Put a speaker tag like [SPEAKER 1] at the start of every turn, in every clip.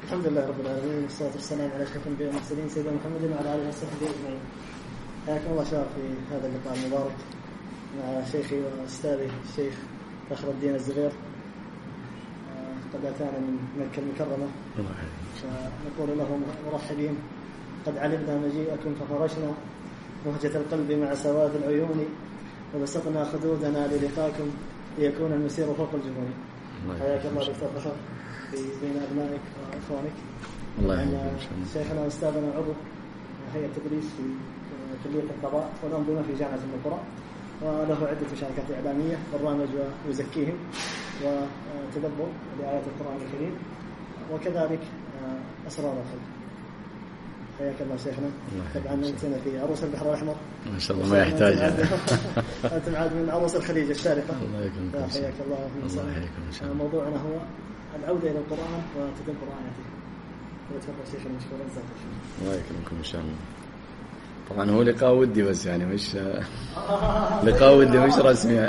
[SPEAKER 1] الحمد لله رب العالمين، والصلاة والسلام على أشرف الأنبياء والمرسلين سيدنا محمد وعلى آله وصحبه أجمعين. حياكم الله شباب في هذا اللقاء المبارك مع شيخي وأستاذي الشيخ فخر الدين الزبير. قد أتانا من مكة المكرمة، فنقول لهم مرحبين. قد علمنا مجيئكم ففرشنا مهجة القلب مع سواد العيون، وبسطنا خدودنا للقاكم ليكون المسير فوق الجبون. حياك الله دكتور فخر بين أبنائك وأخوانك.
[SPEAKER 2] الله يحفظك.
[SPEAKER 1] شيخنا وأستاذنا عضو هيئة تدريس في كلية القضاء، والأنظمة في جامعة القرى، وله عدة مشاركات إعلامية، برنامج ويزكيهم وتدبر لآيات القرآن الكريم، وكذلك أسرار الخلق. حياك الله شيخنا. طبعا أنتنا في عروس البحر الأحمر
[SPEAKER 2] ما شاء الله، ما يحتاج.
[SPEAKER 1] أنت معاد من عروس الخليج الشارقة.
[SPEAKER 2] الله يكرمك.
[SPEAKER 1] حياك الله. موضوعنا هو العودة إلى القرآن وتدبر آياته. وتفضل شيخنا مشكورا جزاك
[SPEAKER 2] الله يكرمكم إن شاء الله. طبعا هو لقاء ودي بس يعني مش لقاء ودي مش رسمي.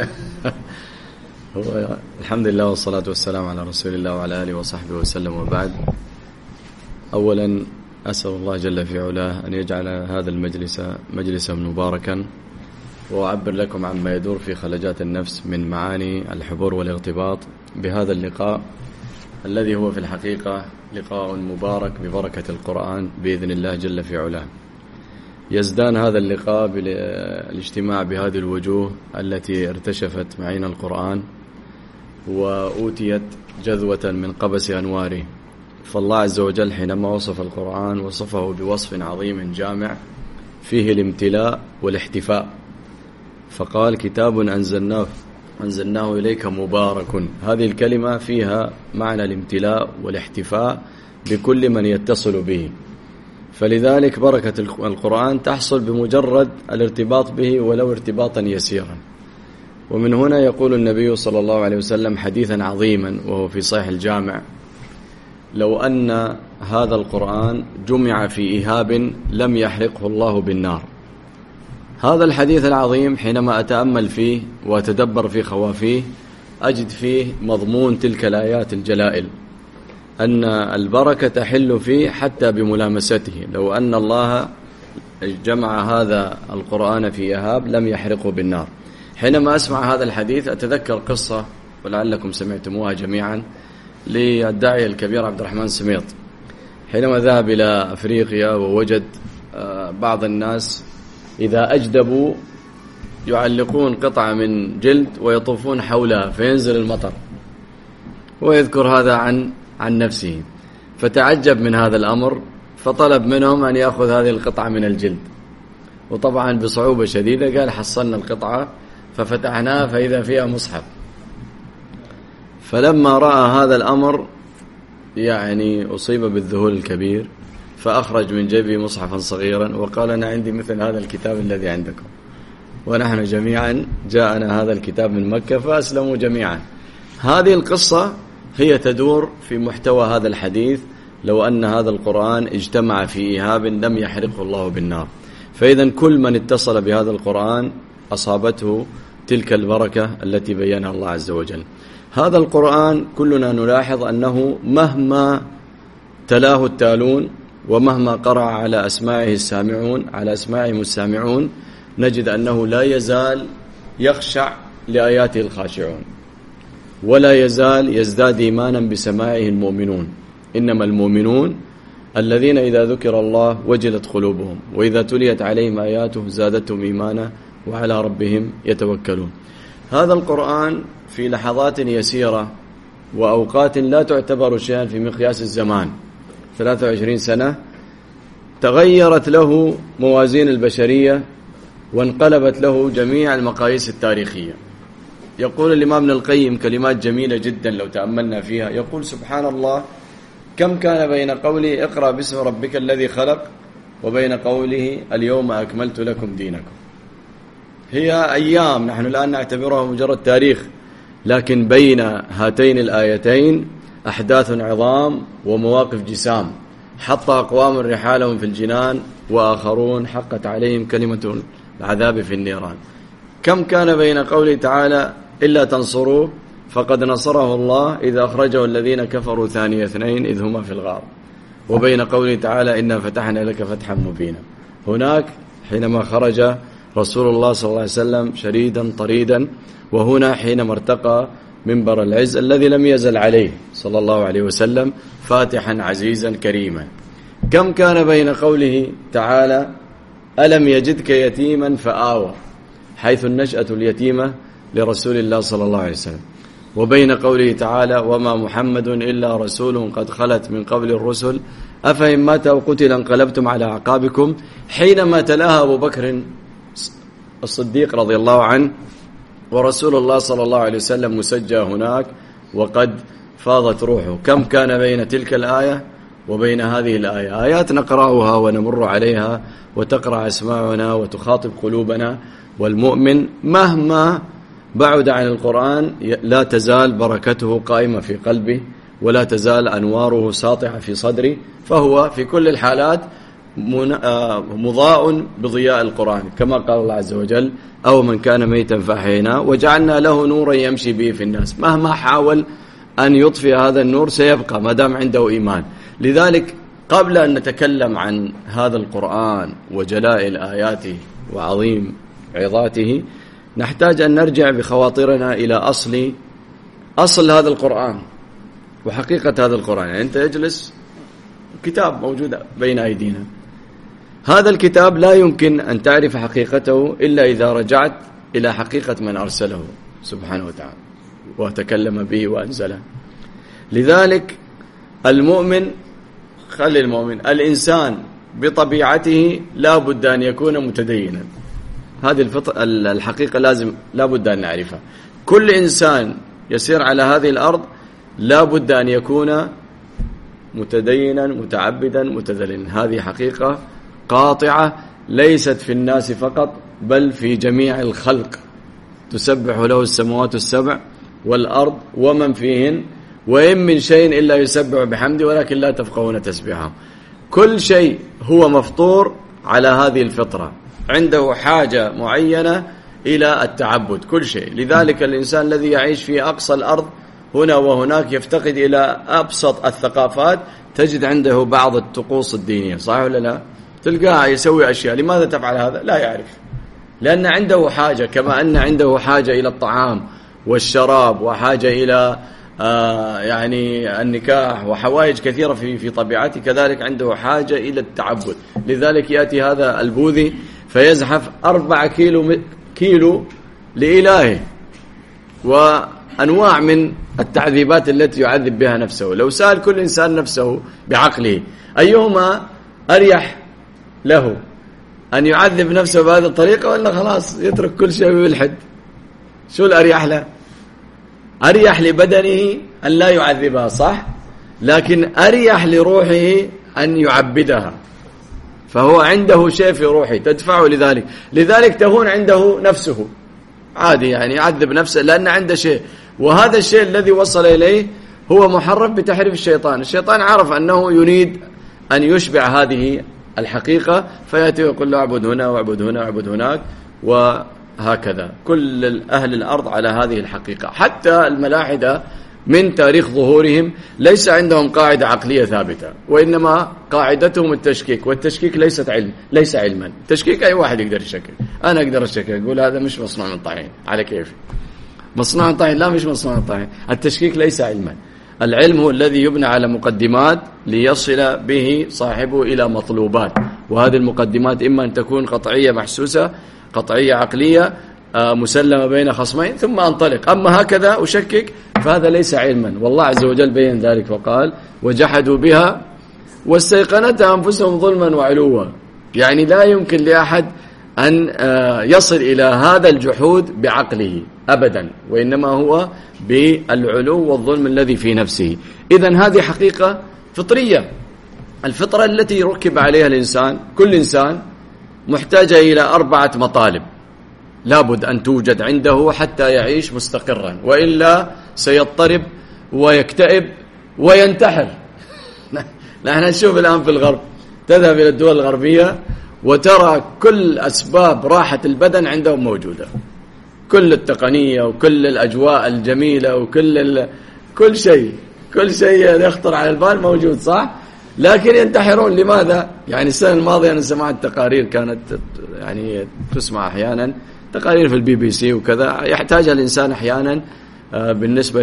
[SPEAKER 2] هو الحمد لله والصلاة والسلام على رسول الله وعلى آله وصحبه وسلم، وبعد. أولا أسأل الله جل في علاه أن يجعل هذا المجلس مجلسا مباركا، وأعبر لكم عما يدور في خلجات النفس من معاني الحبور والارتباط بهذا اللقاء الذي هو في الحقيقة لقاء مبارك ببركة القرآن بإذن الله جل في علاه. يزدان هذا اللقاء بالاجتماع بهذه الوجوه التي ارتشفت معين القرآن وأوتيت جذوة من قبس أنواره. فالله عز وجل حينما وصف القرآن وصفه بوصف عظيم جامع فيه الامتلاء والاحتفاء، فقال كتاب أنزلناه إليك مبارك. هذه الكلمة فيها معنى الامتلاء والاحتفاء بكل من يتصل به، فلذلك بركة القرآن تحصل بمجرد الارتباط به ولو ارتباطا يسيرا. ومن هنا يقول النبي صلى الله عليه وسلم حديثا عظيما وهو في صحيح الجامع: لو أن هذا القرآن جمع في إيهاب لم يحرقه الله بالنار. هذا الحديث العظيم حينما أتأمل فيه وأتدبر في خوافيه أجد فيه مضمون تلك الآيات الجلائل، أن البركة تحل فيه حتى بملامسته. لو أن الله جمع هذا القرآن في إيهاب لم يحرقه بالنار. حينما أسمع هذا الحديث أتذكر قصة ولعلكم سمعتموها جميعا للداعية الكبير عبد الرحمن سميط، حينما ذهب إلى أفريقيا ووجد بعض الناس إذا أجدبوا يعلقون قطعة من جلد ويطوفون حولها فينزل المطر، ويذكر هذا عن نفسه، فتعجب من هذا الأمر فطلب منهم أن يأخذ هذه القطعة من الجلد، وطبعا بصعوبة شديدة قال حصلنا القطعة ففتحناها فإذا فيها مصحف. فلما رأى هذا الأمر يعني أصيب بالذهول الكبير، فأخرج من جيبه مصحفا صغيرا وقال: أنا عندي مثل هذا الكتاب الذي عندكم، ونحن جميعا جاءنا هذا الكتاب من مكة فأسلموا جميعا. هذه القصة هي تدور في محتوى هذا الحديث: لو أن هذا القرآن اجتمع في إيهاب لم يحرقه الله بالنار. فإذا كل من اتصل بهذا القرآن أصابته تلك البركة التي بينها الله عز وجل. هذا القرآن كلنا نلاحظ أنه مهما تلاه التالون ومهما قرأ على أسماعهم السامعون نجد أنه لا يزال يخشع لآياته الخاشعون، ولا يزال يزداد إيمانا بسماعه المؤمنون. إنما المؤمنون الذين إذا ذكر الله وجلت قلوبهم وإذا تليت عليهم آياته زادتهم إيمانا وعلى ربهم يتوكلون. هذا القرآن في لحظات يسيرة وأوقات لا تعتبر شيئا في مقياس الزمان 23 سنة تغيرت له موازين البشرية وانقلبت له جميع المقاييس التاريخية. يقول الإمام ابن القيم كلمات جميلة جدا لو تأملنا فيها، يقول: سبحان الله، كم كان بين قوله اقرأ باسم ربك الذي خلق وبين قوله اليوم أكملت لكم دينكم. هي أيام نحن الآن نعتبرها مجرد تاريخ، لكن بين هاتين الآيتين أحداث عظام ومواقف جسام، حط أقوام رحالهم في الجنان وآخرون حقت عليهم كلمة العذاب في النيران. كم كان بين قوله تعالى إلا تنصروه فقد نصره الله إذ أخرجه الذين كفروا ثاني اثنين إذ هما في الغار. وبين قوله تعالى إنا فتحنا لك فتحا مبينا. هناك حينما خرج رسول الله صلى الله عليه وسلم شريدا طريدا، وهنا حينما ارتقى منبر العز الذي لم يزل عليه صلى الله عليه وسلم فاتحا عزيزا كريما. كم كان بين قوله تعالى ألم يجدك يتيما فآوى، حيث النشأة اليتيمة لرسول الله صلى الله عليه وسلم، وبين قوله تعالى وما محمد إلا رسول قد خلت من قبل الرسل أفإن مات أو قتل انقلبتم على أعقابكم، حينما تلاها أبو بكر الصديق رضي الله عنه ورسول الله صلى الله عليه وسلم مسجى هناك وقد فاضت روحه. كم كان بين تلك الآية وبين هذه الآية؟ آيات نقرأها ونمر عليها وتقرأ أسماعنا وتخاطب قلوبنا، والمؤمن مهما بعد عن القرآن لا تزال بركته قائمة في قلبه ولا تزال أنواره ساطعة في صدره، فهو في كل الحالات مضاء بضياء القرآن، كما قال الله عز وجل أو من كان ميتا فأحييناه وجعلنا له نورا يمشي به في الناس. مهما حاول أن يطفئ هذا النور سيبقى ما دام عنده إيمان. لذلك قبل أن نتكلم عن هذا القرآن وجلائل آياته وعظيم عظاته نحتاج أن نرجع بخواطرنا إلى أصل هذا القرآن وحقيقة هذا القرآن. يعني أنت يجلس كتاب موجود بين أيدينا، هذا الكتاب لا يمكن أن تعرف حقيقته إلا إذا رجعت إلى حقيقة من أرسله سبحانه وتعالى وتكلم به وأنزله. لذلك المؤمن الإنسان بطبيعته لا بد أن يكون متدينا. هذه الحقيقة لا بد أن نعرفها. كل إنسان يسير على هذه الأرض لا بد أن يكون متدينا متعبدا متذللا. هذه حقيقة قاطعة ليست في الناس فقط بل في جميع الخلق. تسبح له السماوات السبع والأرض ومن فيهن وإن من شيء إلا يسبح بحمده ولكن لا تفقهون تسبيحه. كل شيء هو مفطور على هذه الفطرة، عنده حاجة معينة إلى التعبد كل شيء. لذلك الإنسان الذي يعيش في أقصى الأرض هنا وهناك يفتقد إلى أبسط الثقافات، تجد عنده بعض الطقوس الدينية، صحيح ولا لا؟ تلقاه يسوي أشياء. لماذا تفعل هذا؟ لا يعرف، لأن عنده حاجة، كما أن عنده حاجة إلى الطعام والشراب وحاجة إلى يعني النكاح وحوائج كثيرة في طبيعته، كذلك عنده حاجة إلى التعبد. لذلك يأتي هذا البوذي فيزحف 4 كيلو لإلهه وأنواع من التعذيبات التي يعذب بها نفسه. لو سأل كل إنسان نفسه بعقله أيهما أريح له، أن يعذب نفسه بهذه الطريقة ولا خلاص يترك كل شيء ويلحد؟ شو الأريح له؟ أريح لبدنه أن لا يعذبها، صح؟ لكن أريح لروحه أن يعبدها، فهو عنده شيء في روحه تدفعه لذلك تهون عنده نفسه عادي، يعني يعذب نفسه لأن عنده شيء، وهذا الشيء الذي وصل إليه هو محرف بتحريف الشيطان. الشيطان عرف أنه يريد أن يشبع هذه الحقيقة فيأتي ويقول له اعبد هنا واعبد هنا واعبد هناك، وهكذا كل أهل الأرض على هذه الحقيقة. حتى الملاحدة من تاريخ ظهورهم ليس عندهم قاعدة عقلية ثابتة، وإنما قاعدتهم التشكيك، والتشكيك ليس علما. التشكيك أي واحد يقدر يشكك، أنا أقدر أشكك أقول هذا مش مصنوع من طحين، على كيف مصنوع من طحين؟ لا مش مصنوع من طحين. التشكيك ليس علما. العلم هو الذي يبنى على مقدمات ليصل به صاحبه إلى مطلوبات، وهذه المقدمات إما أن تكون قطعية محسوسة، قطعية عقلية مسلمة بين خصمين ثم أنطلق. أما هكذا أشكك فهذا ليس علما. والله عز وجل بين ذلك وقال وجحدوا بها واستيقنتها أنفسهم ظلما وعلوا. يعني لا يمكن لأحد أن يصل إلى هذا الجحود بعقله أبدا، وإنما هو بالعلو والظلم الذي في نفسه. إذن هذه حقيقة فطرية، الفطرة التي ركب عليها الإنسان. كل إنسان محتاجة إلى 4 مطالب لابد أن توجد عنده حتى يعيش مستقرا، وإلا سيضطرب ويكتئب وينتحر. نحن نشوف الآن في الغرب، تذهب إلى الدول الغربية وترى كل أسباب راحة البدن عندهم موجودة، كل التقنية وكل الأجواء الجميلة وكل شيء يخطر على البال موجود، صح؟ لكن ينتحرون. لماذا؟ يعني السنة الماضية أنا سمعت تقارير كانت يعني تسمع أحيانا، تقارير في الBBC وكذا، يحتاجها الإنسان أحيانا بالنسبة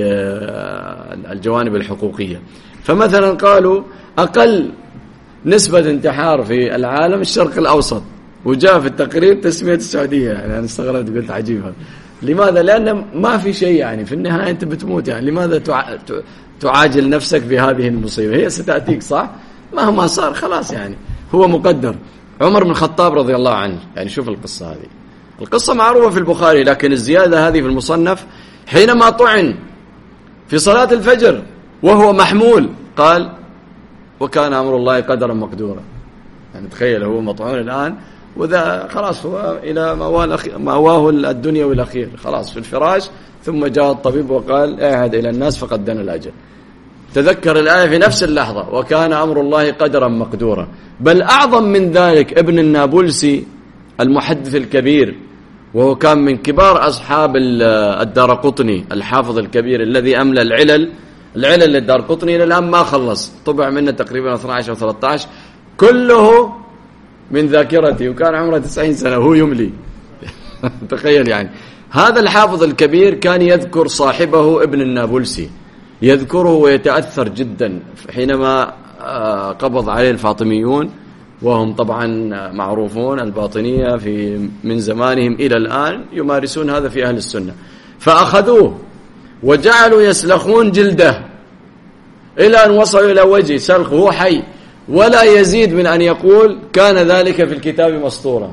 [SPEAKER 2] للجوانب الحقوقية. فمثلا قالوا أقل نسبة انتحار في العالم الشرق الأوسط، وجاء في التقرير تسمية السعودية. يعني أنا استغربت قلت عجيب هذا. لماذا؟ لأن ما في شيء، يعني في النهاية أنت بتموت، يعني لماذا تعاجل نفسك بهذه المصيبة؟ هي ستأتيك صح؟ مهما صار خلاص، يعني هو مقدر. عمر بن الخطاب رضي الله عنه، يعني شوف القصة هذه، القصة معروفة في البخاري، لكن الزيادة هذه في المصنف. حينما طعن في صلاة الفجر وهو محمول قال: وكان أمر الله قدرا مقدورا. يعني تخيل هو مطعون الآن، وذا خلاص هو إلى مأواه الدنيا والأخير، خلاص في الفراش، ثم جاء الطبيب وقال: اعهد إلى الناس فقد دنا الأجل. تذكر الآية في نفس اللحظة: وكان أمر الله قدرا مقدورا. بل أعظم من ذلك ابن النابلسي المحدث الكبير، وهو كان من كبار أصحاب الدارقطني الحافظ الكبير الذي أملى العلل للدارقطني، إلى الآن ما خلص، طبع منه تقريبا 12 أو 13، كله من ذاكرتي، وكان عمره 90 سنة وهو يملي. تخيل يعني. هذا الحافظ الكبير كان يذكر صاحبه ابن النابلسي، يذكره ويتأثر جدا حينما قبض عليه الفاطميون، وهم طبعا معروفون الباطنية من زمانهم إلى الآن يمارسون هذا في أهل السنة. فأخذوه وجعلوا يسلخون جلده إلى أن وصلوا إلى وجه سلخ وهو حي، ولا يزيد من أن يقول: كان ذلك في الكتاب مسطورا.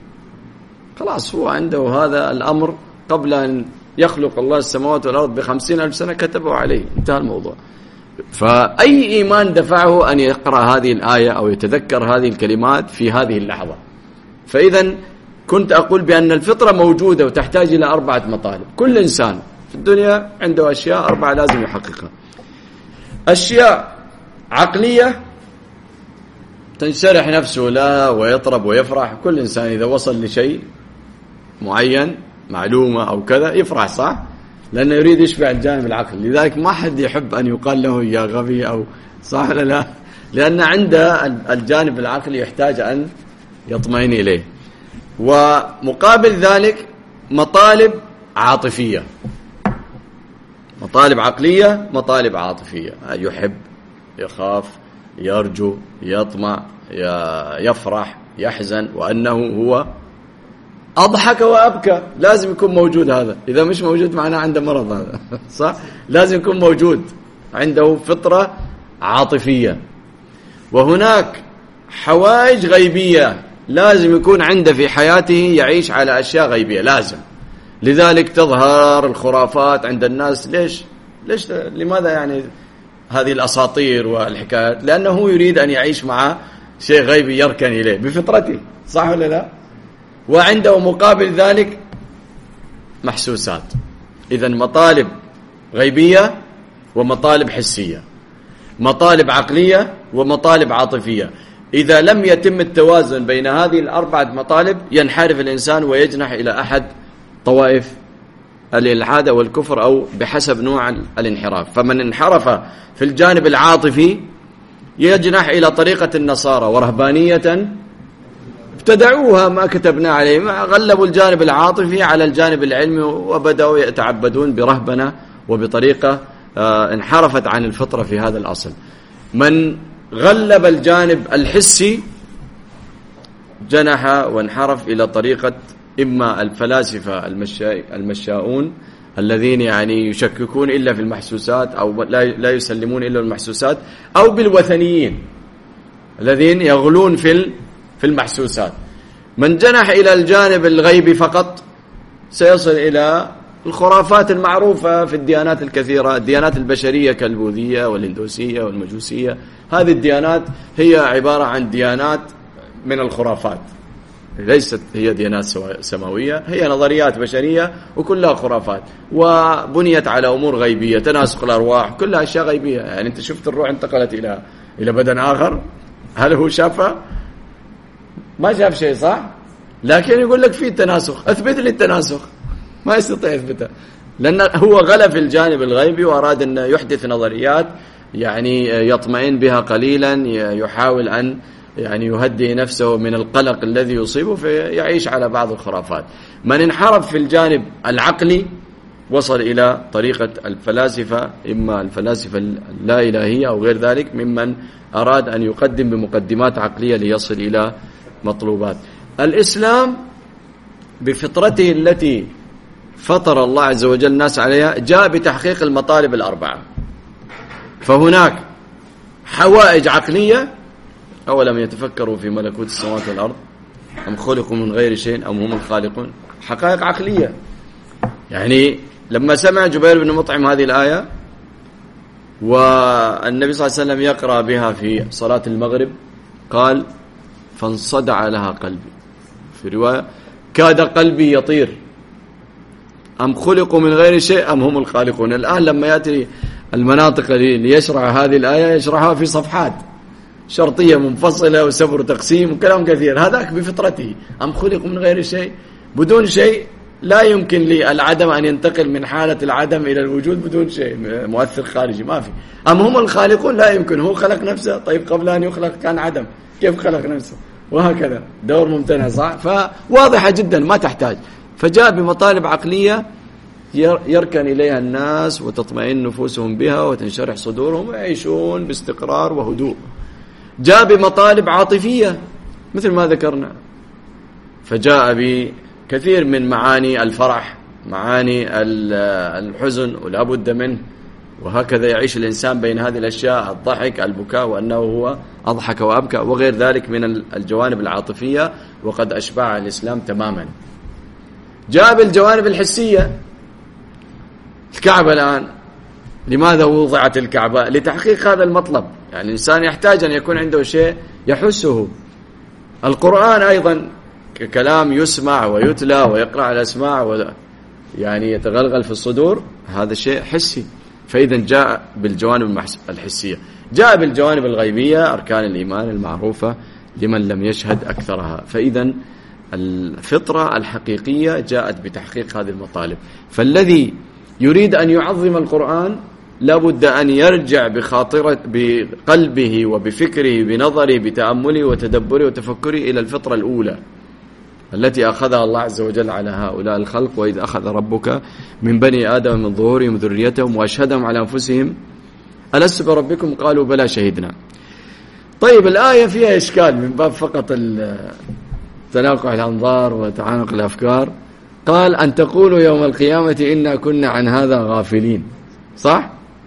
[SPEAKER 2] خلاص هو عنده هذا الأمر قبل أن يخلق الله السماوات والأرض ب50,000 سنة كتبوا عليه، انتهى الموضوع. فأي إيمان دفعه أن يقرأ هذه الآية أو يتذكر هذه الكلمات في هذه اللحظة؟ فإذا كنت أقول بأن الفطرة موجودة وتحتاج إلى 4 مطالب. كل إنسان في الدنيا عنده أشياء 4 لازم يحققها. أشياء عقلية تنشرح نفسه لها ويطرب ويفرح. كل إنسان إذا وصل لشيء معين، معلومة أو كذا، يفرح صح؟ لأنه يريد يشبع الجانب العقلي. لذلك ما حد يحب أن يقال له يا غبي أو صح ولا لا، لأن عنده الجانب العقلي يحتاج أن يطمئن إليه. ومقابل ذلك مطالب عاطفية، مطالب عقلية، مطالب عاطفية، يحب، يخاف، يرجو، يطمع، يفرح، يحزن، وأنه هو أضحك وأبكى. لازم يكون موجود هذا، إذا مش موجود معناه عنده مرض هذا صح؟ لازم يكون موجود، عنده فطرة عاطفية. وهناك حوائج غيبية لازم يكون عنده في حياته، يعيش على أشياء غيبية لازم. لذلك تظهر الخرافات عند الناس. ليش لماذا يعني هذه الأساطير والحكايات؟ لأنه يريد أن يعيش مع شيء غيبي يركن إليه بفطرته، صح ولا لا؟ وعنده مقابل ذلك محسوسات. إذن مطالب غيبية ومطالب حسية، مطالب عقلية ومطالب عاطفية. إذا لم يتم التوازن بين هذه ال4 مطالب ينحرف الإنسان ويجنح إلى أحد طوائف الإلحاد أو الكفر، أو بحسب نوع الانحراف. فمن انحرف في الجانب العاطفي يجنح إلى طريقة النصارى ورهبانية ابتدعوها ما كتبنا عليهم، غلبوا الجانب العاطفي على الجانب العلمي، وبدأوا يتعبدون برهبنة وبطريقة انحرفت عن الفطرة في هذا الأصل. من غلب الجانب الحسي جنح وانحرف إلى طريقة إما الفلاسفة المشاؤون الذين يعني يشككون إلا في المحسوسات، أو لا يسلمون إلا المحسوسات، أو بالوثنيين الذين يغلون في المحسوسات. من جنح إلى الجانب الغيبي فقط سيصل إلى الخرافات المعروفة في الديانات الكثيرة، الديانات البشرية كالبوذية والهندوسية والمجوسية. هذه الديانات هي عبارة عن ديانات من الخرافات، ليست هي ديانات سماوية، هي نظريات بشرية وكلها خرافات، وبنيت على أمور غيبية، تناسق الأرواح، كلها أشياء غيبية. يعني أنت شفت الروح انتقلت إلى بدن آخر، هل هو شافها؟ ما شاف شيء صح؟ لكن يقول لك في تناسخ، أثبت لي التناسخ، ما يستطيع يثبتها، لأن هو غلى في الجانب الغيبي وأراد أن يحدث نظريات يعني يطمئن بها قليلا، يحاول أن يعني يهدئ نفسه من القلق الذي يصيبه، فيعيش على بعض الخرافات. من انحرف في الجانب العقلي وصل إلى طريقة الفلاسفة، إما الفلاسفة اللا إلهية أو غير ذلك، ممن أراد أن يقدم بمقدمات عقلية ليصل إلى مطلوبات. الإسلام بفطرته التي فطر الله عز وجل الناس عليها جاء بتحقيق المطالب الأربعة. فهناك حوائج عقلية: أولم يتفكروا في ملكوت السماوات والأرض أم خلقوا من غير شيء أم هم الخالقون. حقائق عقلية. يعني لما سمع جبير بن مطعم هذه الآية والنبي صلى الله عليه وسلم يقرأ بها في صلاة المغرب قال: فانصدع لها قلبي. في رواية: كاد قلبي يطير. أم خلقوا من غير شيء أم هم الخالقون. الآن لما يأتي المناطق ليشرح هذه الآية يشرحها في صفحات شرطية منفصلة وسبر تقسيم وكلام كثير. هذاك بفطرته: أم خلقوا من غير شيء. بدون شيء لا يمكن للعدم أن ينتقل من حالة العدم إلى الوجود بدون شيء مؤثر خارجي، ما في. أم هم الخالقون، لا يمكن. هو خلق نفسه، طيب قبل أن يخلق كان عدم، كيف خلق نفسه؟ وهكذا دور ممتنع، صح؟ فواضحة جدا ما تحتاج. فجاء بمطالب عقلية يركن إليها الناس وتطمئن نفوسهم بها وتنشرح صدورهم ويعيشون باستقرار وهدوء. جاء بمطالب عاطفية مثل ما ذكرنا، فجاء بكثير من معاني الفرح، معاني الحزن ولا بد منه، وهكذا يعيش الإنسان بين هذه الأشياء: الضحك، البكاء، وأنه هو أضحك وأبكى، وغير ذلك من الجوانب العاطفية، وقد أشبع الإسلام تماما. جاء بالجوانب الحسية. الكعبة الآن لماذا وضعت الكعبة؟ لتحقيق هذا المطلب. يعني الإنسان يحتاج أن يكون عنده شيء يحسه. القرآن أيضا ككلام يسمع ويتلى ويقرأ على الأسماع يعني يتغلغل في الصدور، هذا شيء حسي. فإذا جاء بالجوانب الحسية. جاء بالجوانب الغيبية: أركان الإيمان المعروفة لمن لم يشهد أكثرها. فإذا الفطرة الحقيقية جاءت بتحقيق هذه المطالب. فالذي يريد أن يعظم القرآن لابد أن يرجع بقلبه وبفكره بنظره بتأمله وتدبره وتفكره إلى الفطرة الأولى التي أخذها الله عز وجل على هؤلاء الخلق: وإذ أخذ ربك من بني آدم من ظهورهم ذريتهم وأشهدهم على أنفسهم ألست بربكم قالوا بلى شهدنا. طيب الآية فيها إشكال من باب فقط تناقع الأنظار وتعانق الأفكار. قال: أن تقولوا يوم القيامة إنا كنا عن هذا غافلين. صح؟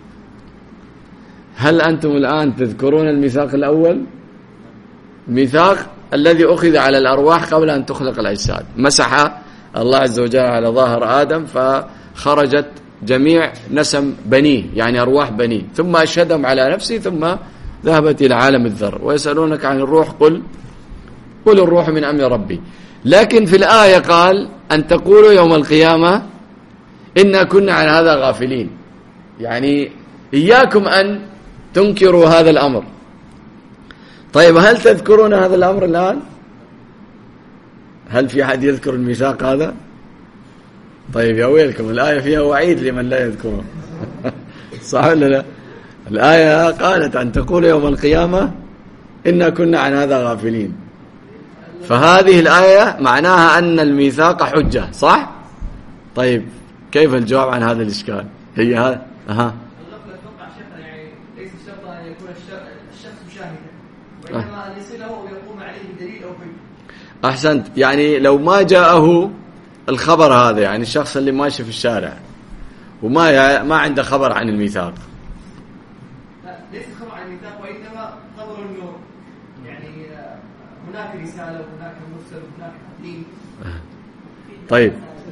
[SPEAKER 2] هل أنتم الآن تذكرون الميثاق الأول؟ الميثاق الذي أخذ على الأرواح قبل أن تخلق الأجساد. مسح الله عز وجل على ظاهر آدم فخرجت جميع نسم بنيه، يعني أرواح بنيه، ثم أشهدهم على نفسه، ثم ذهبت إلى عالم الذر. ويسألونك عن الروح قل الروح من أمر ربي. لكن في الآية قال: أن تقولوا يوم القيامة إنا كنا عن هذا غافلين. يعني إياكم أن تنكروا هذا الأمر. طيب هل تذكرون هذا الأمر الآن؟ هل في أحد يذكر الميثاق هذا؟ طيب يا ويلكم، الآية فيها وعيد لمن لا يذكره. صح ولا لا؟ الآية قالت: أن تقولوا يوم القيامة إنا كنا عن هذا غافلين. فهذه الآية معناها أن الميثاق حجة، صح؟ طيب كيف الجواب عن هذا الإشكال؟ هي هذا
[SPEAKER 3] اللفظ أتوقع شيخنا يعني ليس الشرط أن يكون الشخص شاهدا، وإنما أن يصله ويقوم عليه بدليل أو حجة.
[SPEAKER 2] أحسنت. يعني لو ما جاءه الخبر هذا، يعني الشخص اللي ماشي في الشارع وما عنده خبر عن الميثاق.
[SPEAKER 3] لا، ليس خبر عن الميثاق، وإنما خبر إنه يعني هناك رسالة وهناك مرسل وهناك تقديم.
[SPEAKER 2] طيب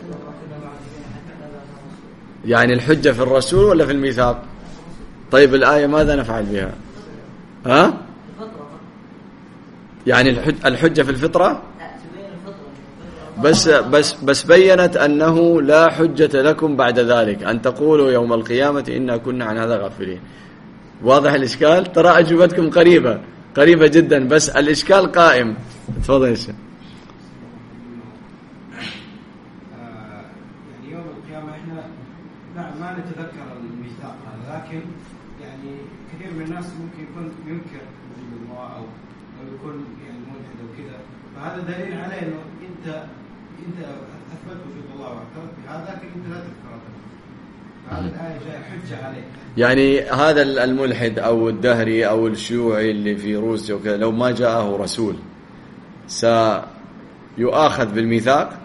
[SPEAKER 2] يعني الحجة في الرسول ولا في الميثاق؟ طيب الآية ماذا نفعل بها؟ ها؟ يعني الحجة في الفطرة؟ بس بينت أنه لا حجة لكم بعد ذلك أن تقولوا يوم القيامة إنا كنا عن هذا غافلين. واضح الإشكال؟ ترى أجوبتكم قريبة جدا، بس الإشكال قائم. تفضل يا شيخ.
[SPEAKER 4] يعني يوم القيامة إحنا ما نتذكر الميثاق هذا، لكن يعني كثير الناس ممكن يكون ينكر وجود الله أو يكون يعني ملحد أو كذا، فهذا دليل على إنه أنت أثبت وجود الله واعترفت بهذا، لكن أنت لا تذكره. فهذه الآية جاء حجة عليك.
[SPEAKER 2] يعني هذا الملحد أو الدهري أو الشيوعي اللي في روسيا وكذا لو ما جاءه رسول سيؤاخذ بالميثاق.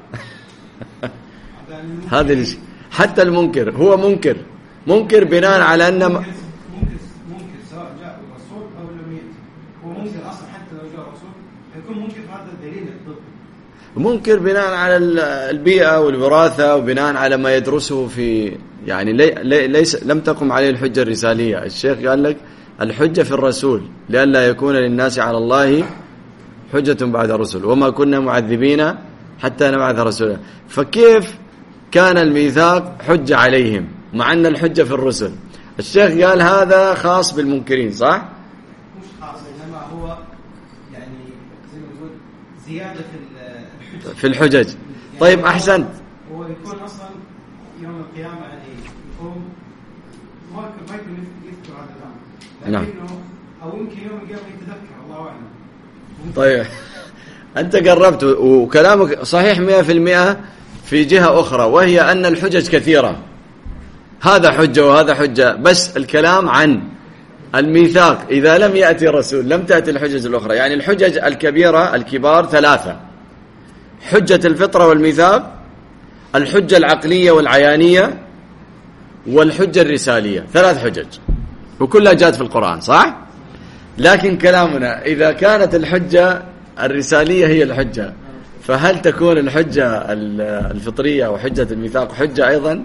[SPEAKER 2] هذا حتى المنكر هو منكر بناء على أن
[SPEAKER 4] ممكن سواء جاء الرسول أو لم يأتي، هو ممكن أصلا حتى لو جاء الرسول يكون ممكن، هذا الدليل الضد.
[SPEAKER 2] منكر بناء على البيئة والوراثة وبناء على ما يدرسه في يعني ليس لم تقم عليه الحجة الرسالية. الشيخ قال لك الحجة في الرسول لئلا يكون للناس على الله حجة بعد الرسل وما كنا معذبين حتى نبعث رسولا. فكيف كان الميثاق حجة عليهم مع أن الحجة في الرسل؟ الشيخ قال هذا خاص بالمنكرين، صح؟
[SPEAKER 4] مش خاص، إنما هو يعني زي ما تقول زيادة
[SPEAKER 2] في الحجج. طيب أحسنت.
[SPEAKER 4] هو يكون أصلا يوم القيامة يعني يكون ما يكون يذكر هذا الأمر، لكنه أو يمكن يوم القيامة يتذكر، الله أعلم.
[SPEAKER 2] طيب أنت قربت وكلامك صحيح 100% في جهة أخرى، وهي أن الحجج كثيرة، هذا حجة وهذا حجة، بس الكلام عن الميثاق إذا لم يأتي رسول لم تأتي الحجج الأخرى. يعني الحجج الكبار 3: حجة الفطرة والميثاق، الحجة العقلية والعيانية، والحجة الرسالية. 3 حجج وكلها جاءت في القرآن، صح؟ لكن كلامنا إذا كانت الحجة الرسالية هي الحجة، فهل تكون الحجة الفطرية وحجة الميثاق حجة أيضا؟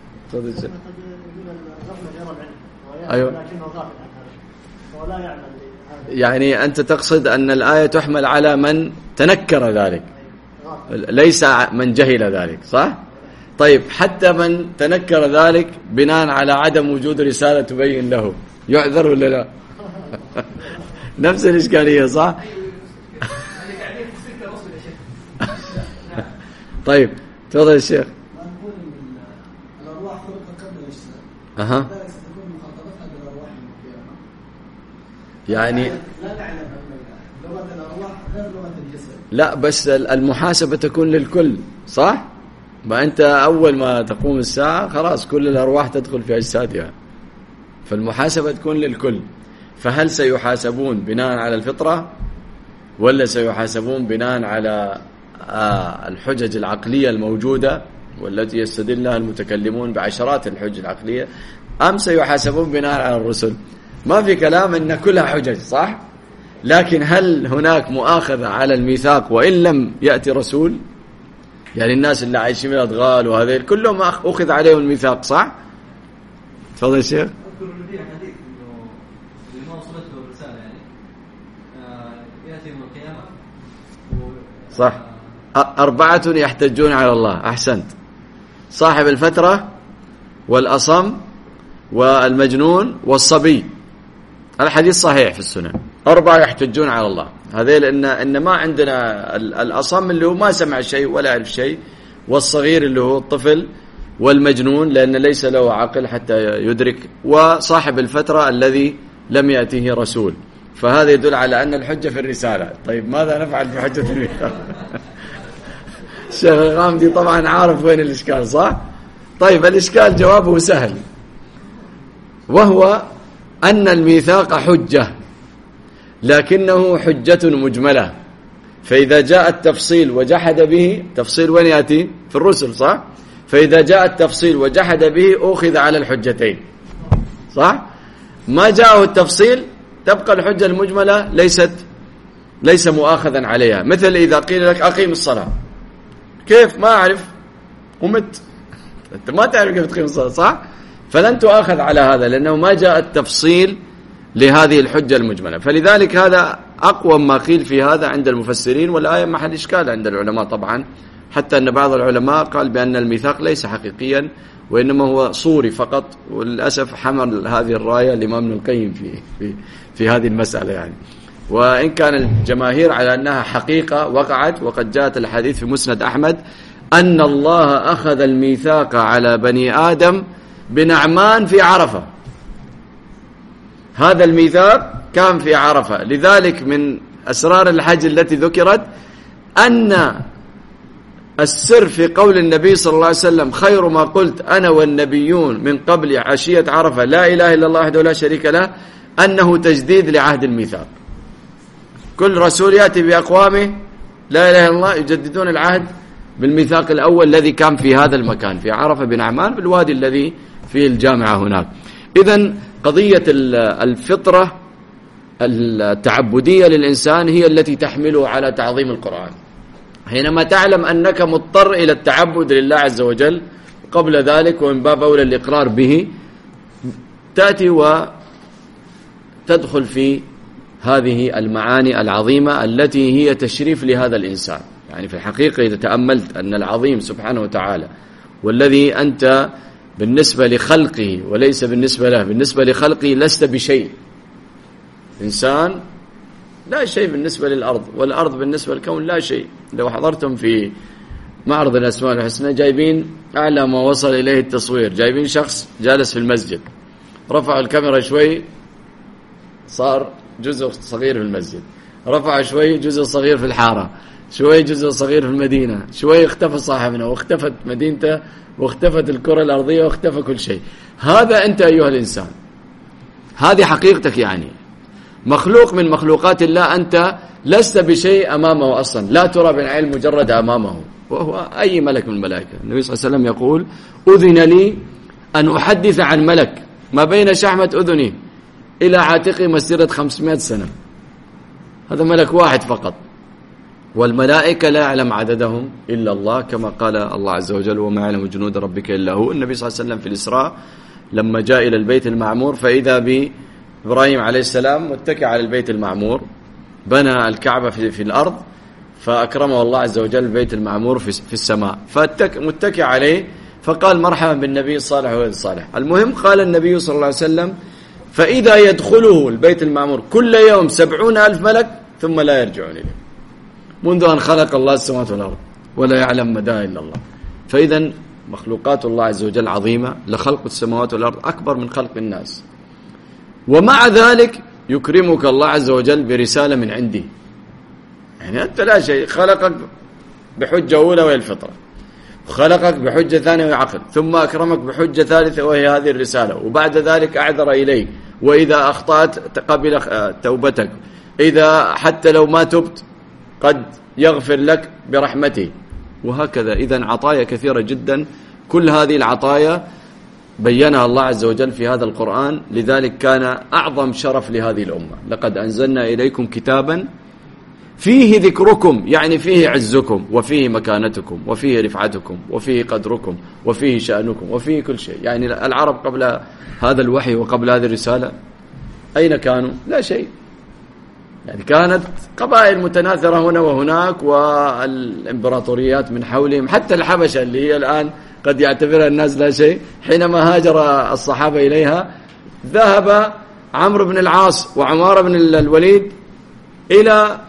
[SPEAKER 2] أيوة. يعني أنت تقصد أن الآية تحمل على من تنكر ذلك ليس من جهل ذلك، صح؟ طيب حتى من تنكر ذلك بناء على عدم وجود رسالة تبين له يعذر ولا لا؟ نفس الإشكالية، صح؟ طيب تفضل الشيخ.
[SPEAKER 5] الأرواح خلقت قبل الإجسام.
[SPEAKER 2] أها.
[SPEAKER 5] ستكون مخاطبتها بالأرواح القيامة.
[SPEAKER 2] يعني
[SPEAKER 5] لا نعلم لغة الأرواح غير لغة الجسد.
[SPEAKER 2] لا بس المحاسبة تكون للكل، صح؟ ما أنت أول ما تقوم الساعة خلاص كل الأرواح تدخل في أجسادها، فالمحاسبة تكون للكل. فهل سيحاسبون بناء على الفطرة ولا سيحاسبون بناء على الحجج العقلية الموجودة والتي يستدل لها المتكلمون بعشرات الحجج العقلية، أم سيحاسبون بناء على الرسل؟ ما في كلام إن كلها حجج، صح؟ لكن هل هناك مؤاخذة على الميثاق وإن لم يأتي رسول؟ يعني الناس اللي عايشين بالأدغال وهذه كلهم أخذ عليهم الميثاق، صح؟ تفضل يا شيخ.
[SPEAKER 3] أذكر النبي حديث إنه اللي ما وصلته الرسالة يعني يأتي يوم القيامة
[SPEAKER 2] صح. 4 يحتجون على الله. أحسنت. صاحب الفترة والأصم والمجنون والصبي، الحديث صحيح في السنن. 4 يحتجون على الله. هذيل إن ما عندنا الأصم اللي هو ما سمع شيء ولا يعرف شيء، والصغير اللي هو الطفل، والمجنون لأن ليس له عقل حتى يدرك، وصاحب الفترة الذي لم يأتيه رسول. فهذا يدل على أن الحجة في الرسالة. طيب ماذا نفعل في حجة الميثاق؟ الشيخ الغامدي طبعا عارف وين الإشكال، صح؟ طيب الإشكال جوابه سهل، وهو أن الميثاق حجة لكنه حجة مجملة، فإذا جاء التفصيل وجحد به، تفصيل وين يأتي؟ في الرسل، صح؟ فإذا جاء التفصيل وجحد به أخذ على الحجتين، صح؟ ما جاءه التفصيل تبقى الحجة المجملة ليس مؤاخذا عليها. مثل إذا قيل لك أقيم الصلاة، كيف؟ ما أعرف، قمت، أنت ما تعرف كيف تقيم الصلاة، صح؟ فلن تؤاخذ على هذا لأنه ما جاء التفصيل لهذه الحجة المجملة. فلذلك هذا أقوى ما قيل في هذا عند المفسرين، والآية محل إشكال عند العلماء طبعا، حتى أن بعض العلماء قال بأن الميثاق ليس حقيقيا وإنما هو صوري فقط، وللأسف حمل هذه الراية الإمام ابن القيم في هذه المسألة يعني. وإن كان الجماهير على أنها حقيقة وقعت، وقد جاءت الحديث في مسند أحمد أن الله أخذ الميثاق على بني آدم بنعمان في عرفة. هذا الميثاق كان في عرفة. لذلك من أسرار الحج التي ذكرت أن السر في قول النبي صلى الله عليه وسلم خير ما قلت أنا والنبيون من قبل عشية عرفة لا إله إلا الله وحده لا شريك له، أنه تجديد لعهد الميثاق. كل رسول يأتي بأقوامه لا إله إلا الله يجددون العهد بالميثاق الأول الذي كان في هذا المكان في عرفة بنعمان بالوادي الذي فيه الجامعة هناك. إذن قضية الفطرة التعبدية للإنسان هي التي تحمله على تعظيم القرآن. حينما تعلم أنك مضطر إلى التعبد لله عز وجل قبل ذلك ومن باب أولى الإقرار به، تأتي وتدخل في هذه المعاني العظيمة التي هي تشريف لهذا الإنسان. يعني في الحقيقة إذا تأملت أن العظيم سبحانه وتعالى والذي أنت بالنسبة لخلقه وليس بالنسبة له، بالنسبة لخلقه لست بشيء، إنسان لا شيء بالنسبة للأرض، والأرض بالنسبة للكون لا شيء. لو حضرتم في معرض الأسماء الحسنى جايبين أعلى ما وصل إليه التصوير، جايبين شخص جالس في المسجد، رفعوا الكاميرا شوي صار جزء صغير في المسجد، رفع شوي جزء صغير في الحارة، شوي جزء صغير في المدينة، شوي اختفى صاحبنا واختفت مدينته واختفت الكرة الأرضية واختفى كل شيء. هذا أنت أيها الإنسان، هذه حقيقتك. يعني مخلوق من مخلوقات الله، أنت لست بشيء أمامه أصلا، لا ترى بالعين المجردة أمامه، وهو أي ملك من الملائكة. النبي صلى الله عليه وسلم يقول أذن لي أن أحدث عن ملك ما بين شحمة أذني إلى عاتقي مسيرة 500 سنة. هذا ملك واحد فقط، والملائكة لا يعلم عددهم إلا الله، كما قال الله عز وجل وما يعلم جنود ربك إلا هو. النبي صلى الله عليه وسلم في الإسراء لما جاء إلى البيت المعمور فإذا بإبراهيم عليه السلام متكئ على البيت المعمور، بنى الكعبة في الأرض فأكرمه الله عز وجل البيت المعمور في السماء، فمتكئ عليه فقال مرحبا بالنبي الصالح والولد الصالح. المهم قال النبي صلى الله عليه وسلم فإذا يدخله البيت المعمور كل يوم 70,000 ملك ثم لا يرجعون إليه، منذ أن خلق الله السماوات والأرض ولا يعلم مدى إلا الله. فإذا مخلوقات الله عز وجل عظيمة، لخلق السماوات والأرض أكبر من خلق الناس، ومع ذلك يكرمك الله عز وجل برسالة من عندي. يعني أنت لا شيء، خلقك بحجة أولى وهي الفطرة، خلقك بحجة ثانية وهي عقل، ثم أكرمك بحجة ثالثة وهي هذه الرسالة، وبعد ذلك أعذر إليك، وإذا أخطأت قبل توبتك، إذا حتى لو ما تبت قد يغفر لك برحمته، وهكذا. إذن عطايا كثيرة جدا، كل هذه العطايا بيّنها الله عز وجل في هذا القرآن. لذلك كان أعظم شرف لهذه الأمة، لقد أنزلنا إليكم كتابا فيه ذكركم، يعني فيه عزكم وفيه مكانتكم وفيه رفعتكم وفيه قدركم وفيه شأنكم وفيه كل شيء. يعني العرب قبل هذا الوحي وقبل هذه الرسالة أين كانوا؟ لا شيء، يعني كانت قبائل متناثرة هنا وهناك، والإمبراطوريات من حولهم، حتى الحبشة اللي هي الآن قد يعتبرها الناس لا شيء، حينما هاجر الصحابة إليها ذهب عمرو بن العاص وعمار بن الوليد إلى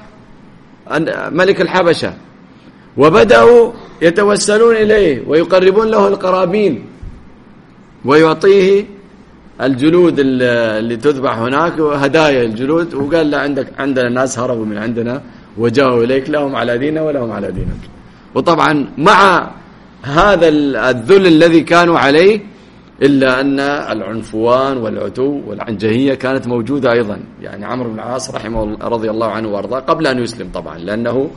[SPEAKER 2] ملك الحبشة، وبدأوا يتوسلون إليه ويقربون له القرابين ويعطيه الجلود اللي تذبح هناك هدايا الجلود، وقال لا عندنا ناس هربوا من عندنا وجاءوا إليك، لهم على ديننا ولهم على دينك. وطبعا مع هذا الذل الذي كانوا عليه إلا أن العنفوان والعتو والعنجهية كانت موجودة أيضا. يعني عمرو بن العاص رحمه الله رضي الله عنه وارضاه قبل أن يسلم طبعا، لأنه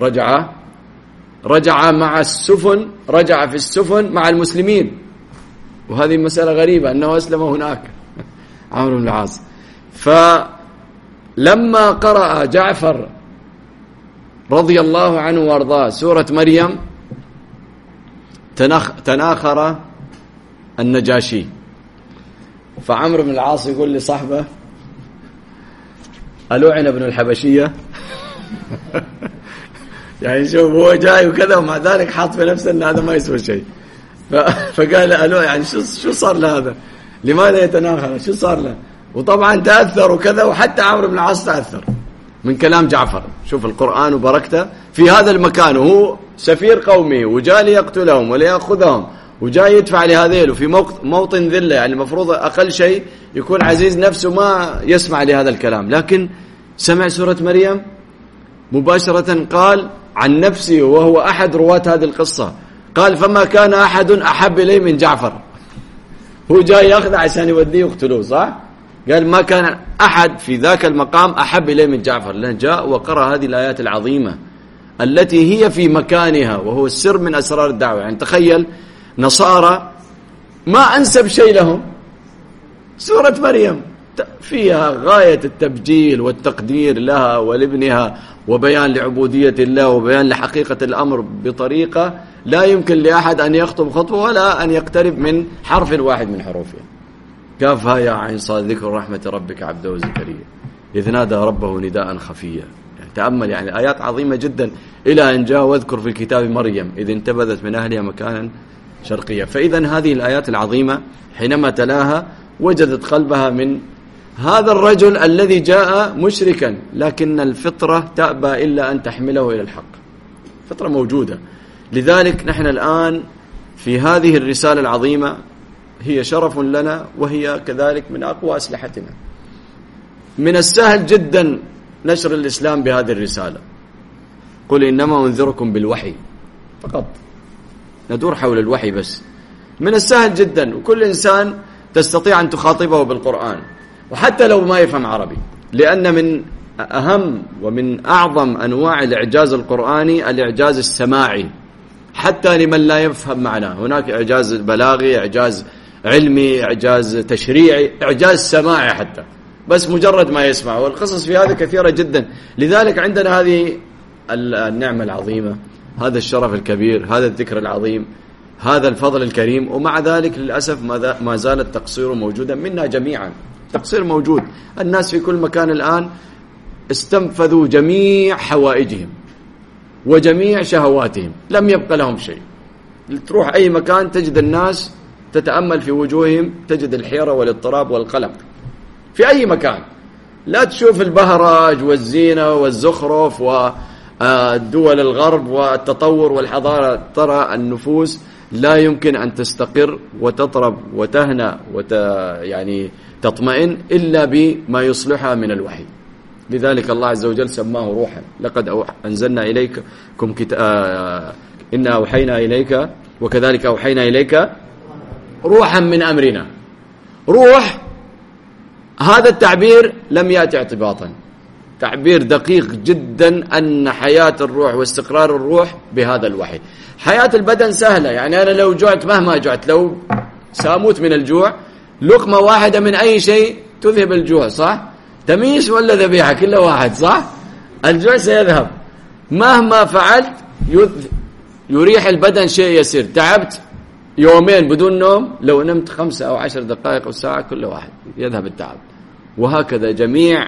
[SPEAKER 2] رجع مع السفن، رجع في السفن مع المسلمين، وهذه مسألة غريبة أنه أسلم هناك عمرو بن العاص. فلما قرأ جعفر رضي الله عنه وارضاه سورة مريم تناخر النجاشي، فعمرو بن العاص يقول لصاحبه ألوعن ابن الحبشية يعني شوف هو جاي وكذا ومع ذلك حاط في نفسه أن هذا ما يسوى شيء، فقال ألو يعني شو صار له هذا، لماذا يتناخر، شو صار له؟ وطبعا تأثر وكذا، وحتى عمرو بن العاص تأثر من كلام جعفر. شوف القرآن وبركته في هذا المكان، وهو سفير قومه وجاء ليقتلهم وليأخذهم وجاي يدفع لهذيل وفي موطن ذلة، يعني المفروض أقل شيء يكون عزيز نفسه ما يسمع لهذا الكلام، لكن سمع سورة مريم مباشرة قال عن نفسه وهو أحد رواة هذه القصة، قال فما كان أحد أحب إليه من جعفر. هو جاي يأخذ عشان يوديه يقتلوه، صح؟ قال ما كان أحد في ذاك المقام أحب إليه من جعفر، لأنه جاء وقرأ هذه الآيات العظيمة التي هي في مكانها وهو السر من أسرار الدعوة. يعني تخيل نصارى ما أنسب شيء لهم، سورة مريم فيها غاية التبجيل والتقدير لها ولابنها وبيان لعبودية الله وبيان لحقيقة الأمر بطريقة لا يمكن لأحد أن يخطب خطوة ولا أن يقترب من حرف واحد من حروفها. كافها يا عين صاد ذكر رحمة ربك عبده زكريا إذ نادى ربه نداء خفيا. يعني تأمل، يعني آيات عظيمة جدا إلى أن جاء واذكر في الكتاب مريم إذ انتبذت من أهلها مكانا شرقيا. فإذا هذه الآيات العظيمة حينما تلاها وجدت قلبها من هذا الرجل الذي جاء مشركا، لكن الفطرة تأبى إلا أن تحمله إلى الحق، فطرة موجودة. لذلك نحن الآن في هذه الرسالة العظيمة هي شرف لنا وهي كذلك من أقوى أسلحتنا. من السهل جدا نشر الإسلام بهذه الرسالة، قل إنما أنذركم بالوحي، فقط ندور حول الوحي بس. من السهل جدا، وكل إنسان تستطيع أن تخاطبه بالقرآن وحتى لو ما يفهم عربي، لأن من أهم ومن أعظم أنواع الإعجاز القرآني الإعجاز السماعي، حتى لمن لا يفهم معناه. هناك إعجاز بلاغي، إعجاز علمي، إعجاز تشريعي، إعجاز سماعي حتى، بس مجرد ما يسمع. والقصص في هذا كثيرة جدا. لذلك عندنا هذه النعمة العظيمة، هذا الشرف الكبير، هذا الذكر العظيم، هذا الفضل الكريم، ومع ذلك للأسف ما زال التقصير موجودا منا جميعا. تقصير موجود، الناس في كل مكان الآن استنفذوا جميع حوائجهم وجميع شهواتهم، لم يبقى لهم شيء. تروح أي مكان تجد الناس تتأمل في وجوههم تجد الحيرة والاضطراب والقلق في أي مكان. لا تشوف البهرج والزينة والزخرف والدول الغرب والتطور والحضارة، ترى النفوس لا يمكن أن تستقر وتطرب وتهنأ يعني تطمئن إلا بما يصلحها من الوحي. لذلك الله عز وجل سماه روحا. لقد أنزلنا إليكم إنا أوحينا إليك وكذلك أوحينا إليك روحا من أمرنا. روح، هذا التعبير لم يأتي اعتباطا، تعبير دقيق جدا أن حياة الروح واستقرار الروح بهذا الوحي. حياة البدن سهلة، يعني أنا لو جعت مهما جعت، لو سأموت من الجوع، لقمة واحدة من أي شيء تذهب الجوع، صح؟ تميس ولا ذبيحة كل واحد، صح؟ الجوع سيذهب. مهما فعلت يريح البدن شيء يسير. تعبت يومين بدون نوم، لو نمت 5 أو 10 دقائق أو ساعة كل واحد يذهب التعب. وهكذا جميع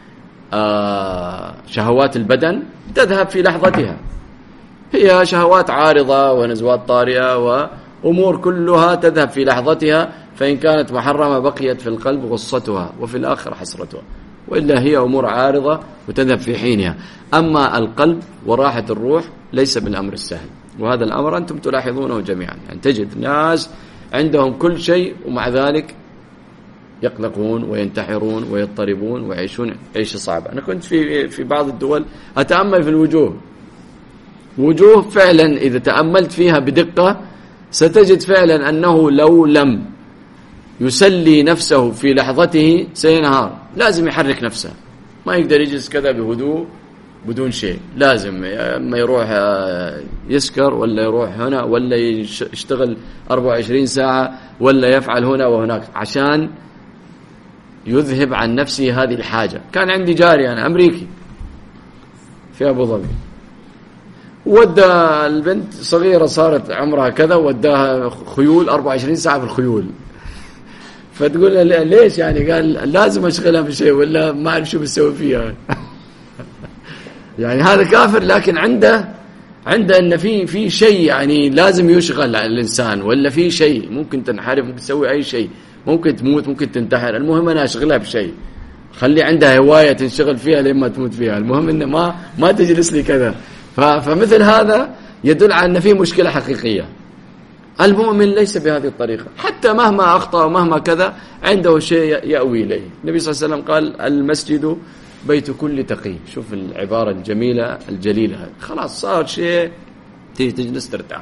[SPEAKER 2] شهوات البدن تذهب في لحظتها، هي شهوات عارضة ونزوات طارئة وأمور كلها تذهب في لحظتها، فإن كانت محرمة بقيت في القلب غصتها وفي الآخرة حسرتها، وإلا هي أمور عارضة وتذهب في حينها. أما القلب وراحة الروح ليس بالأمر السهل، وهذا الأمر أنتم تلاحظونه جميعا. يعني تجد ناس عندهم كل شيء ومع ذلك يقلقون وينتحرون ويضطربون ويعيشون عيشة صعبة. أنا كنت في بعض الدول أتأمل في الوجوه، وجوه فعلا إذا تأملت فيها بدقة ستجد فعلا أنه لو لم يسلي نفسه في لحظته سينهار. لازم يحرك نفسه، ما يقدر يجلس كذا بهدوء بدون شيء، لازم ما يروح يسكر ولا يروح هنا ولا يشتغل 24 ساعة ولا يفعل هنا وهناك عشان يذهب عن نفسه هذه الحاجة. كان عندي جاري أنا أمريكي في أبو ظبي، ودى البنت صغيرة صارت عمرها كذا وداها خيول 24 ساعة في الخيول. فتقول له ليش؟ يعني قال لازم أشغلها في شيء ولا ما أعرف شو بسوي فيها. يعني هذا كافر، لكن عنده أن في شيء يعني لازم يشغل الإنسان، ولا في شيء ممكن تنحرف، ممكن تسوي أي شيء، ممكن تموت، ممكن تنتحر. المهم أنا أشغلها بشيء، خلي عندها هواية تنشغل فيها لما تموت فيها. المهم إن ما تجلس لي كذا. فمثل هذا يدل على أن في مشكلة حقيقية. المؤمن ليس بهذه الطريقة، حتى مهما أخطأ ومهما كذا عنده شيء يأوي إليه. النبي صلى الله عليه وسلم قال المسجد بيت كل تقي. شوف العبارة الجميلة الجليلة، خلاص صار شيء تجلس ترتاح.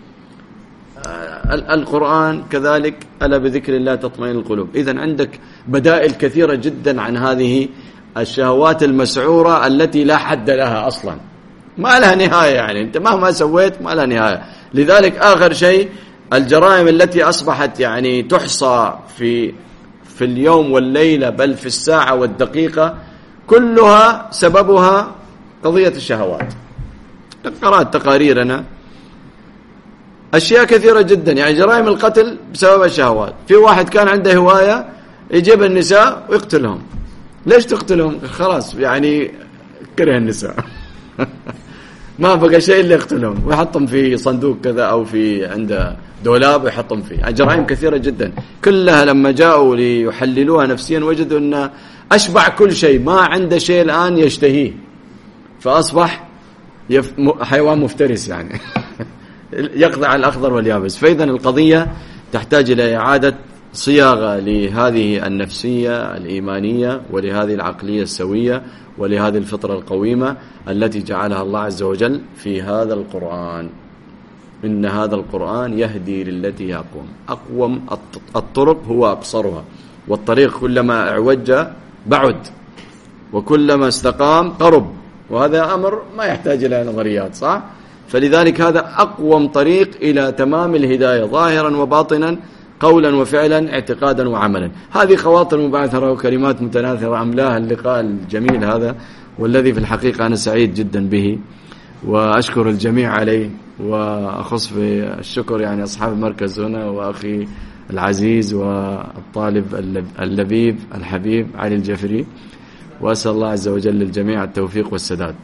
[SPEAKER 2] القرآن كذلك، ألا بذكر الله تطمئن القلوب. إذن عندك بدائل كثيرة جدا عن هذه الشهوات المسعورة التي لا حد لها أصلا، ما لها نهاية، يعني أنت مهما سويت ما لها نهاية. لذلك آخر شيء الجرائم التي أصبحت يعني تحصى في اليوم والليلة بل في الساعة والدقيقة، كلها سببها قضية الشهوات. قرأت تقاريرنا أشياء كثيرة جدا، يعني جرائم القتل بسبب الشهوات. في واحد كان عنده هواية يجيب النساء ويقتلهم. ليش تقتلهم؟ خلاص يعني كره النساء ما بقى شيء اللي يقتلهم، ويحطهم في صندوق كذا أو في عنده دولاب ويحطهم فيه. يعني جرائم كثيرة جدا كلها لما جاءوا ليحللوها نفسيا وجدوا أن أشبع كل شيء، ما عنده شيء الآن يشتهيه، فأصبح حيوان مفترس يعني يقضي على الأخضر واليابس. فإذا القضية تحتاج إلى إعادة صياغة لهذه النفسية الإيمانية ولهذه العقلية السوية ولهذه الفطرة القويمة التي جعلها الله عز وجل في هذا القرآن. إن هذا القرآن يهدي للتي هي أقوم. أقوم الطرق هو أقصرها، والطريق كلما اعوج بعد وكلما استقام قرب، وهذا أمر ما يحتاج إلى نظريات، صح؟ فلذلك هذا أقوم طريق إلى تمام الهداية ظاهرا وباطنا، قولا وفعلا، اعتقادا وعملا. هذه خواطر مبعثرة وكلمات متناثرة أملاها اللقاء الجميل هذا، والذي في الحقيقة أنا سعيد جدا به وأشكر الجميع عليه، وأخص في الشكر يعني أصحاب المركز هنا وأخي العزيز والطالب اللبيب الحبيب علي الجفري، وأسأل الله عز وجل للجميع التوفيق والسداد.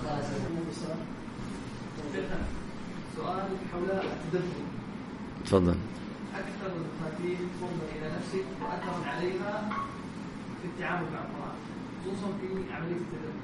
[SPEAKER 3] سؤال حول التدبر.
[SPEAKER 2] تفضل.
[SPEAKER 3] أكثر المفاتيح فضلا إلى نفسك وأثرا عليها في التعامل مع القرآن، خصوصا في عملية التدبر.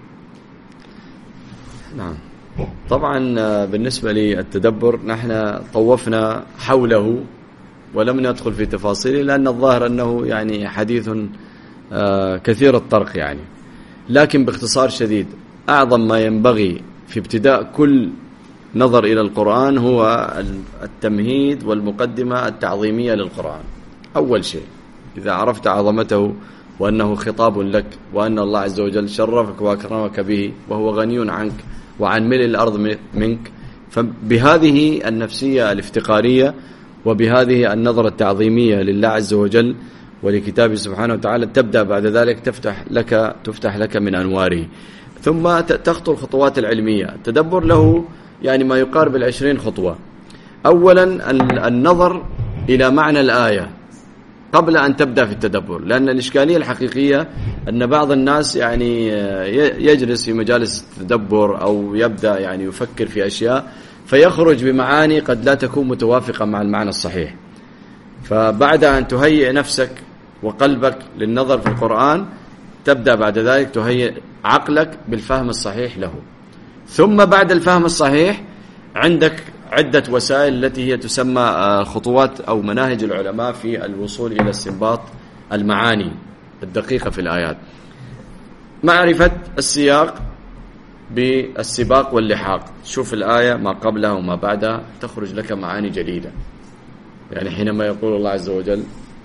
[SPEAKER 2] نعم، طبعا بالنسبة للتدبر نحن طوفنا حوله ولم ندخل في تفاصيله، لأن الظاهر أنه يعني حديث كثير الطرق يعني. لكن باختصار شديد، أعظم ما ينبغي في ابتداء كل نظر إلى القرآن هو التمهيد والمقدمة التعظيمية للقرآن. أول شيء إذا عرفت عظمته وأنه خطاب لك، وأن الله عز وجل شرفك وأكرمك به وهو غني عنك وعن ملء الأرض منك، فبهذه النفسية الافتقارية وبهذه النظرة التعظيمية لله عز وجل ولكتابه سبحانه وتعالى تبدأ بعد ذلك تفتح لك من أنواره، ثم تخطو الخطوات العلمية. التدبر له يعني ما يقارب 20 خطوة. أولا النظر إلى معنى الآية قبل أن تبدأ في التدبر، لأن الإشكالية الحقيقية أن بعض الناس يعني يجلس في مجالس التدبر أو يبدأ يعني يفكر في أشياء فيخرج بمعاني قد لا تكون متوافقة مع المعنى الصحيح. فبعد أن تهيئ نفسك وقلبك للنظر في القرآن تبدأ بعد ذلك تهيئ عقلك بالفهم الصحيح له. ثم بعد الفهم الصحيح عندك عدة وسائل التي هي تسمى خطوات أو مناهج العلماء في الوصول إلى استنباط المعاني الدقيقة في الآيات. معرفة السياق بالسباق واللحاق، شوف الآية ما قبلها وما بعدها تخرج لك معاني جديدة. يعني حينما يقول الله عز وجل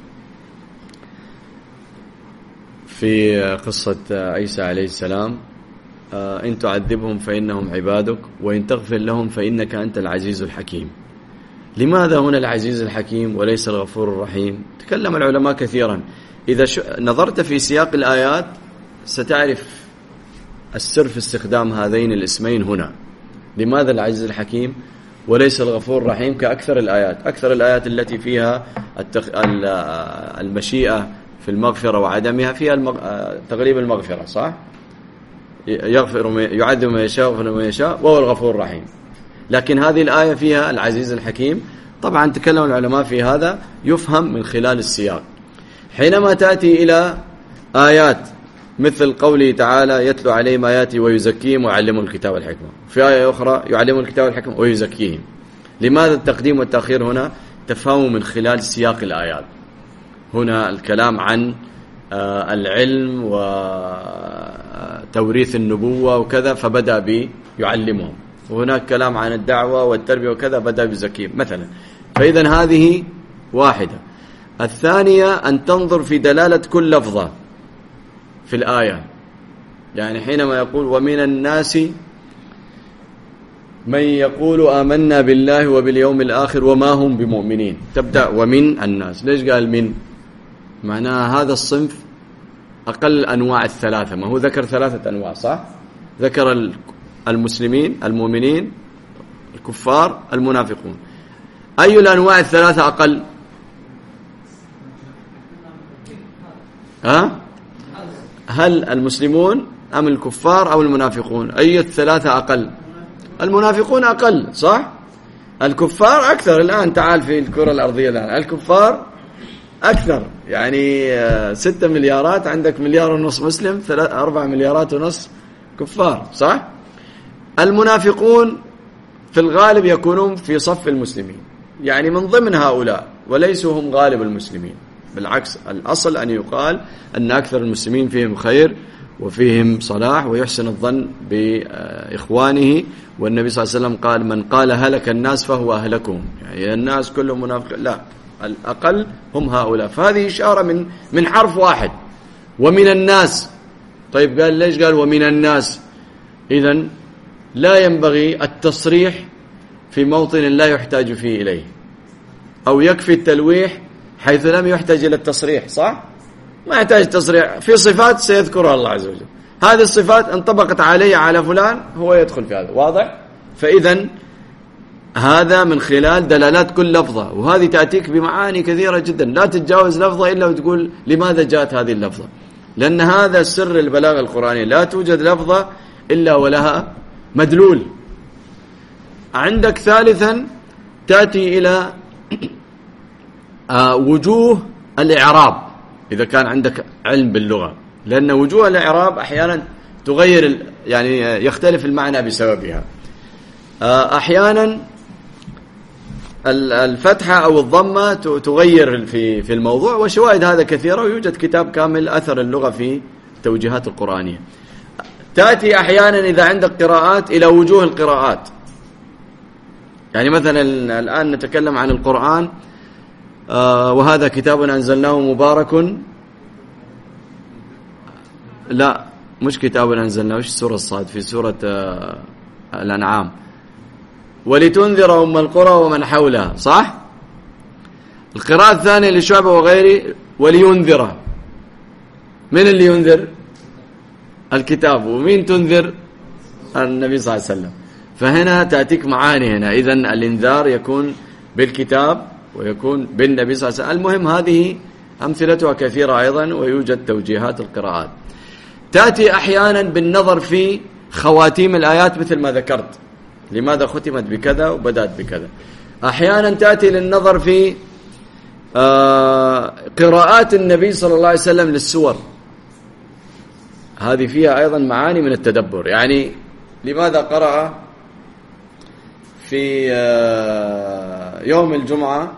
[SPEAKER 2] في قصة عيسى عليه السلام إن تعذبهم فإنهم عبادك وإن تغفر لهم فإنك أنت العزيز الحكيم. لماذا هنا العزيز الحكيم وليس الغفور الرحيم؟ تكلم العلماء كثيرا. إذا نظرت في سياق الآيات ستعرف السر في استخدام هذين الاسمين هنا. لماذا العزيز الحكيم وليس الغفور الرحيم كأكثر الآيات؟ أكثر الآيات التي فيها المشيئة في المغفرة وعدمها فيها تغليب المغفرة، صح؟ يعذب ما يشاء ويغفر ما يشاء وهو الغفور الرحيم. لكن هذه الآية فيها العزيز الحكيم. طبعا تكلم العلماء في هذا، يفهم من خلال السياق. حينما تأتي إلى آيات مثل قوله تعالى يتلو عليهم آياتي ويزكيهم ويعلمهم الكتاب والحكمة، في آية أخرى يعلمهم الكتاب والحكمة ويزكيهم. لماذا التقديم والتأخير هنا؟ تفهمه من خلال سياق الآيات. هنا الكلام عن العلم وتوريث النبوة وكذا، فبدأ بيعلمهم. وهناك كلام عن الدعوة والتربية وكذا، بدأ بزكيهم مثلا. فإذا هذه واحدة. الثانية أن تنظر في دلالة كل لفظة في الآية. يعني حينما يقول ومن الناس من يقول آمنا بالله وباليوم الآخر وما هم بمؤمنين، تبدأ ومن الناس. ليش قال من؟ معناها هذا الصنف أقل أنواع الثلاثة. ما هو ذكر 3 أنواع صح؟ ذكر المسلمين، المؤمنين، الكفار، المنافقون. أي الأنواع الثلاثة أقل؟ هل المسلمون أم الكفار أو المنافقون؟ أي الثلاثة أقل؟ المنافقون أقل صح؟ الكفار أكثر. الآن تعال في الكرة الأرضية الآن الكفار أكثر، يعني 6 مليارات، عندك 1.5 مليار مسلم، 4 مليارات ونص كفار صح؟ المنافقون في الغالب يكونون في صف المسلمين، يعني من ضمن هؤلاء، وليسوا هم غالب المسلمين. بالعكس، الأصل أن يقال أن أكثر المسلمين فيهم خير وفيهم صلاح ويحسن الظن بإخوانه. والنبي صلى الله عليه وسلم قال من قال هلك الناس فهو أهلكهم، يعني الناس كلهم منافق، لا، الأقل هم هؤلاء. فهذه إشارة من حرف واحد، ومن الناس. طيب قال ليش قال ومن الناس؟ إذن لا ينبغي التصريح في موطن لا يحتاج فيه إليه، أو يكفي التلويح حيث لم يحتاج إلى التصريح صح؟ ما يحتاج تصريح. في صفات سيذكرها الله عز وجل، هذه الصفات انطبقت عليه على فلان، هو يدخل في هذا، واضح؟ فإذا هذا من خلال دلالات كل لفظة، وهذه تأتيك بمعاني كثيرة جدا. لا تتجاوز لفظة إلا وتقول لماذا جاءت هذه اللفظة، لأن هذا سر البلاغة القرآنية. لا توجد لفظة إلا ولها مدلول. عندك ثالثا تأتي إلى وجوه الإعراب، إذا كان عندك علم باللغة، لأن وجوه الإعراب أحيانا تغير، يعني يختلف المعنى بسببها. أحيانا الفتحة أو الضمة تغير في الموضوع، وشواهد هذا كثيرة، ويوجد كتاب كامل أثر اللغة في توجيهات القرآنية. تأتي أحيانا إذا عندك قراءات إلى وجوه القراءات. يعني مثلا الآن نتكلم عن القرآن، وهذا كتاب أنزلناه مبارك، لا مش كتاب أنزلناه، وش سورة الصاد في سورة الأنعام، ولتنذر أم القرى ومن حولها صح؟ القراءة الثانية لشعبة وغيره ولينذر. من اللي ينذر؟ الكتاب. ومين تنذر؟ النبي صلى الله عليه وسلم. فهنا تأتيك معاني هنا. إذن الإنذار يكون بالكتاب ويكون بالنبي صلى الله عليه وسلم. المهم هذه أمثلتها كثيرة أيضا، ويوجد توجيهات القراءات. تأتي أحيانا بالنظر في خواتيم الآيات مثل ما ذكرت، لماذا ختمت بكذا وبدأت بكذا. أحيانا تأتي للنظر في قراءات النبي صلى الله عليه وسلم للسور، هذه فيها أيضا معاني من التدبر. يعني لماذا قرأ في يوم الجمعة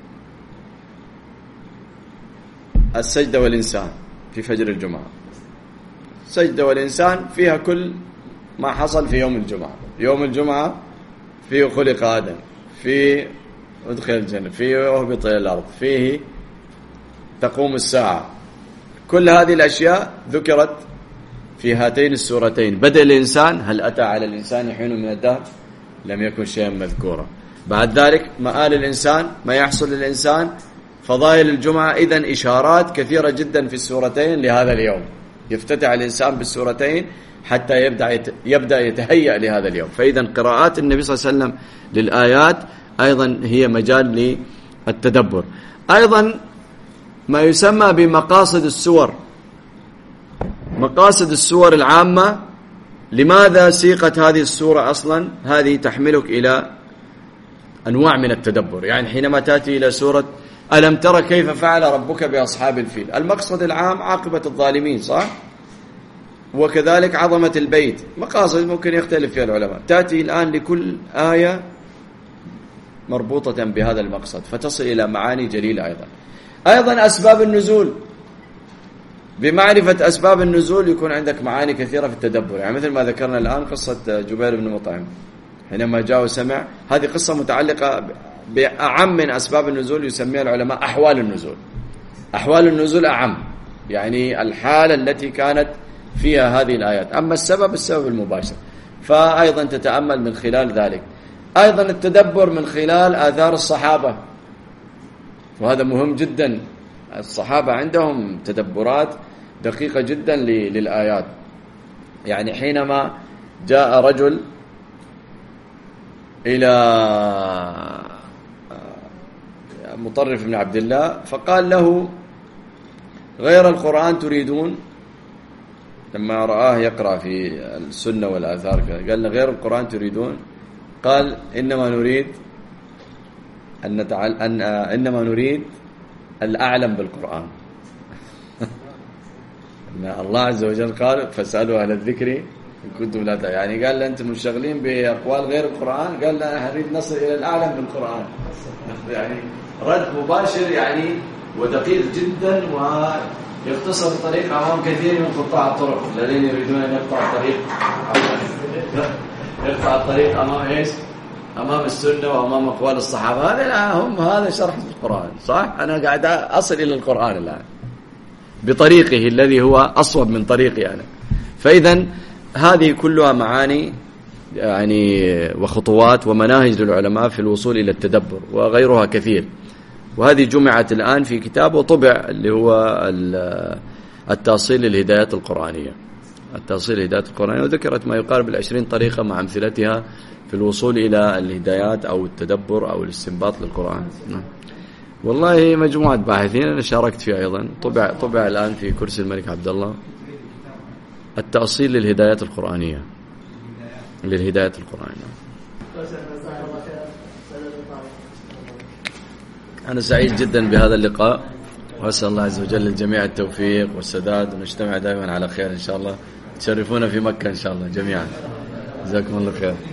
[SPEAKER 2] السجدة والإنسان في فجر الجمعة؟ السجدة والإنسان فيها كل ما حصل في يوم الجمعة. يوم الجمعة فيه خلق آدم، فيه ادخل الجنة، فيه اهبط إلى الأرض، فيه تقوم الساعة. كل هذه الأشياء ذكرت في هاتين السورتين. بدأ الإنسان، هل أتى على الإنسان حين من الدهر لم يكن شيئا مذكورا. بعد ذلك مآل الإنسان، ما يحصل للإنسان، فضائل الجمعة. إذن إشارات كثيرة جدا في السورتين لهذا اليوم. يفتتح الإنسان بالسورتين حتى يبدأ يتهيأ لهذا اليوم. فإذا قراءات النبي صلى الله عليه وسلم للآيات أيضا هي مجال للتدبر. أيضا ما يسمى بمقاصد السور، مقاصد السور العامة. لماذا سيقت هذه السورة أصلا؟ هذه تحملك إلى أنواع من التدبر. يعني حينما تأتي إلى سورة ألم ترى كيف فعل ربك بأصحاب الفيل، المقصد العام عاقبة الظالمين صح؟ وكذلك عظمة البيت. مقاصد ممكن يختلف فيها العلماء. تأتي الآن لكل آية مربوطة بهذا المقصد، فتصل إلى معاني جليلة. أيضا أسباب النزول، بمعرفة أسباب النزول يكون عندك معاني كثيرة في التدبر. يعني مثل ما ذكرنا الآن قصة جبير بن مطعم حينما جاء وسمع، هذه قصة متعلقة بأعم من أسباب النزول، يسميها العلماء أحوال النزول. أحوال النزول أعم، يعني الحالة التي كانت فيها هذه الآيات. أما السبب المباشر، فأيضا تتأمل من خلال ذلك. أيضا التدبر من خلال آثار الصحابة، وهذا مهم جدا. الصحابة عندهم تدبرات دقيقة جدا للآيات. يعني حينما جاء رجل إلى مطرف بن عبد الله فقال له: غير القرآن تريدون؟ لما رآه يقرأ في السنة والآثار قال له: غير القرآن تريدون؟ قال: إنما نريد الأعلم بالقرآن. الله عز وجل قال: فاسألوا أهل الذكر إن كنتم لا تعلمون. يعني قال له: أنتم منشغلين بأقوال غير القرآن؟ قال له: نريد نصل إلى الأعلم بالقرآن. يعني رد مباشر يعني ودقيق جدا، ويختصر الطريق أمام كثير من قطاع الطرق الذين يريدون أن يقطع الطريق أمام إيش؟ أمام السنة وأمام أقوال الصحابة. هذا شرح القرآن، صح؟ أنا قاعد أصل إلى القرآن الآن بطريقه الذي هو أصوب من طريقي أنا. فإذا هذه كلها معاني يعني وخطوات ومناهج للعلماء في الوصول إلى التدبر، وغيرها كثير. وهذه جمعت الآن في كتاب وطبع اللي هو التأصيل للهدايات القرآنية. التأصيل للهدايات القرآنية، وذكرت ما يقارب 20 طريقة مع أمثلتها في الوصول إلى الهدايات أو التدبر أو الاستنباط للقرآن. والله مجموعة باحثين أنا شاركت فيها أيضا، طبع الآن في كرسي الملك عبد الله، التأصيل للهدايات القرآنية. للهدايات القرآنية. أنا سعيد جدا بهذا اللقاء، وأسأل الله عز وجل للجميع التوفيق والسداد، ونجتمع دائما على خير إن شاء الله. تشرفونا في مكة إن شاء الله جميعا. جزاكم الله خير.